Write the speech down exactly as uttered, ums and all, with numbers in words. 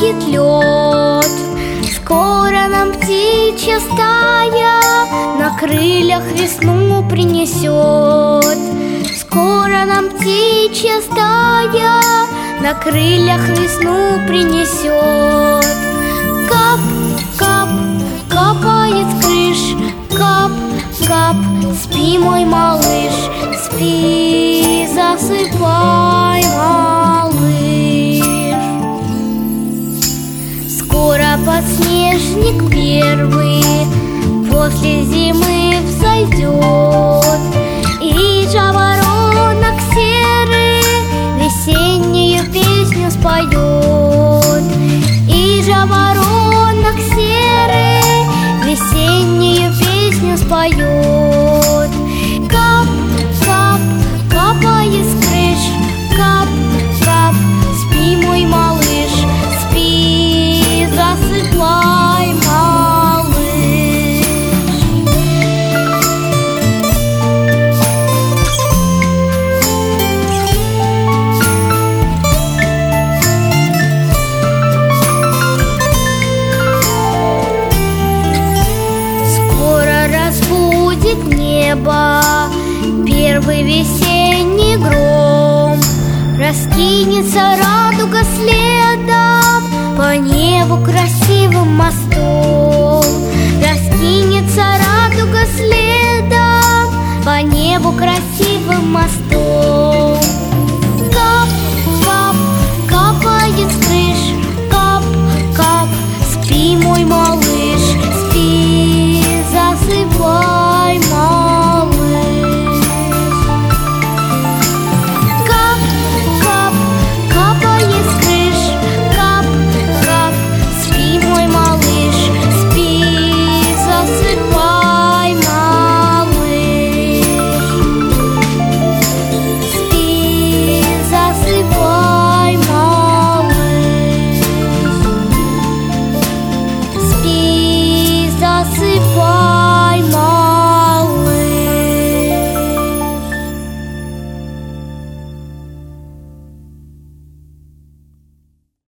будет лед. Скоро нам птичья стая на крыльях весну принесет. Скоро нам птичья стая на крыльях весну принесет. Кап, кап, капает с крыш, кап, кап, спи, мой малыш, спи, засыпай, малыш. Скоро подснежник первый после зимы взойдет, и жаворонок серый весеннюю песню споет. И жаворонок серый весеннюю песню споет. Кап, кап, капает с крыш, кап, кап, спи, мой малыш, спи, засыпай, малыш. Небо первый весенний гром, раскинется радуга следом по небу красивым мостом.